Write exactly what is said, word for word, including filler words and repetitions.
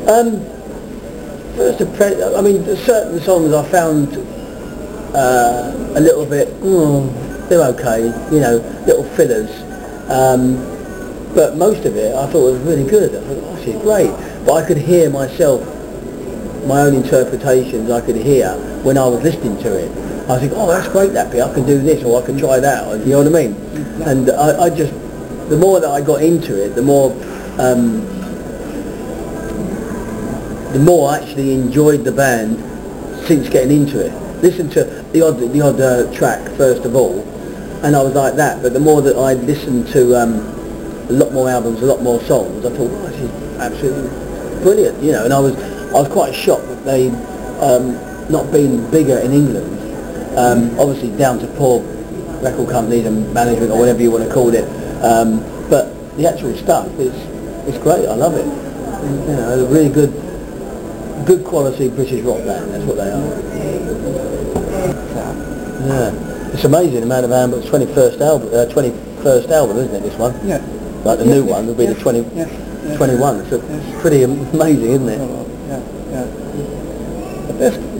Um, first impression, I mean, certain songs I found uh, a little bit, mm, they're okay, you know, little fillers. Um, but most of it I thought was really good. I thought, oh, this is great. But I could hear myself, my own interpretations I could hear when I was listening to it. I was thinking, oh, that's great, that bit, I can do this, or I can try that, or, you know what I mean? And I, I just, the more that I got into it, the more, um, the more I actually enjoyed the band since getting into it. Listened to the odd, the odd uh, track first of all, and I was like that. But the more that I listened to um, a lot more albums, a lot more songs, I thought, oh, this is absolutely brilliant, you know. And I was, I was quite shocked that they um, not been bigger in England. Um, obviously down to poor record companies and management or whatever you want to call it. Um, but the actual stuff is, it's great. I love it. You know, a really good. Good quality British rock band, that's what they are. Yeah. It's amazing the amount of albums, twenty-first album, uh, twenty-first album, isn't it, this one? Yeah. Like the yeah, new yeah, one would be yeah, the twenty, yeah, yeah. twenty-one. It's yes. pretty amazing, isn't it? Yeah, yeah. The best